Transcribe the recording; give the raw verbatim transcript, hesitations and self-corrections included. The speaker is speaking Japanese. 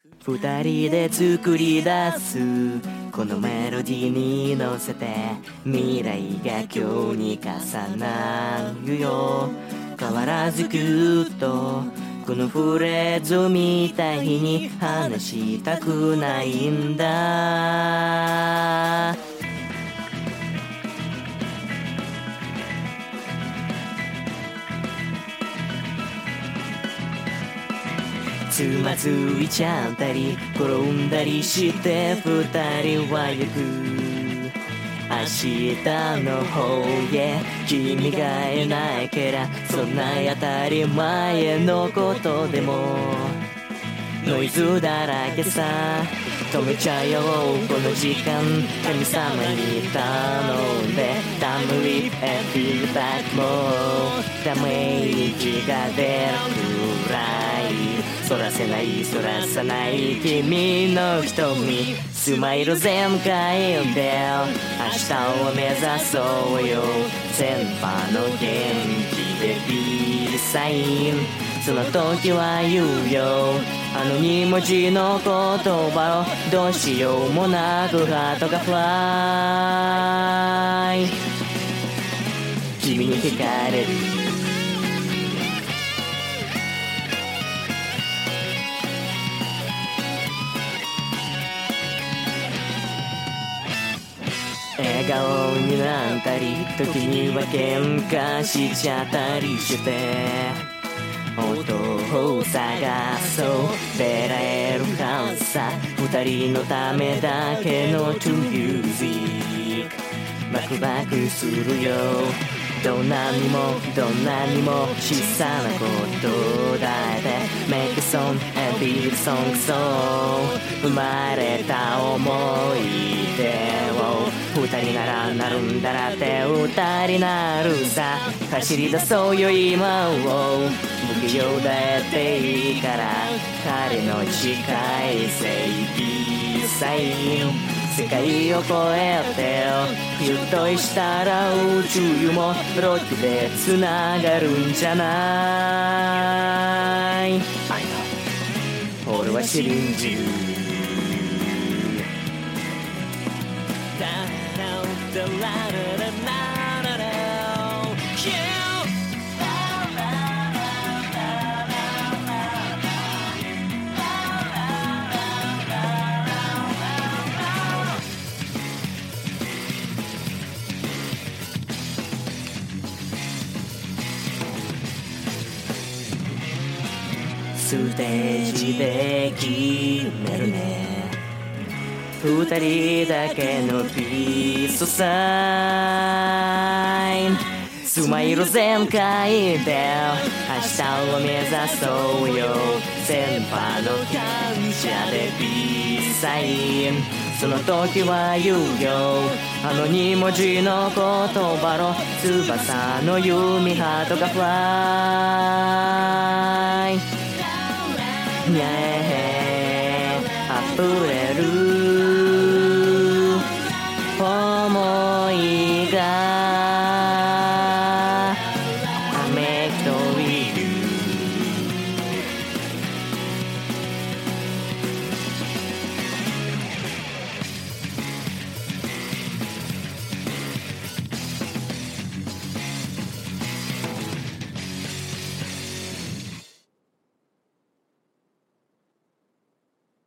二人で作り出すこのメロディーに乗せて未来が今日に重なるよ。変わらずぐっとこのフレーズを見た日に話したくないんだ。つまずいちゃったり転んだりして二人は行く明日の方へ。君がいないからそんな当たり前のことでもノイズだらけさ。止めちゃうよこの時間神様に頼んでタムリップエフィードバックもため息が出るくらいそらせないそらさない君の瞳スマイル全開で明日を目指そうよ。先輩の元気でビールサインその時は言うよあのに文字の言葉をどうしようもなくハートがフライ君に聞かれる笑顔になったり時には喧嘩しちゃったりして音を探そう出られるはずさ二人のためだけの To music バクバクするよどんなにもどんなにも小さなことだって Make a song and be the song so 生まれた思い出を二人ならなるんだなって歌になるさ走り出そうよ今を不器用だっていいから彼の近い正義サイン世界を越えてひょっとしたら宇宙もロックでつながるんじゃない俺は信じるステージで決めるね二人だけのピースサインスマイル全開で明日を目指そうよ先輩の感謝でピースサインその時は言うよあのに文字の言葉の翼の弓ハートがフライねえ溢れる